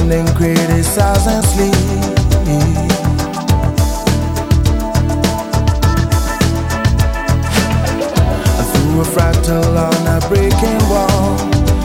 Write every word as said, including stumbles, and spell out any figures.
and criticize and sleep. Through a fractal on a breaking wall,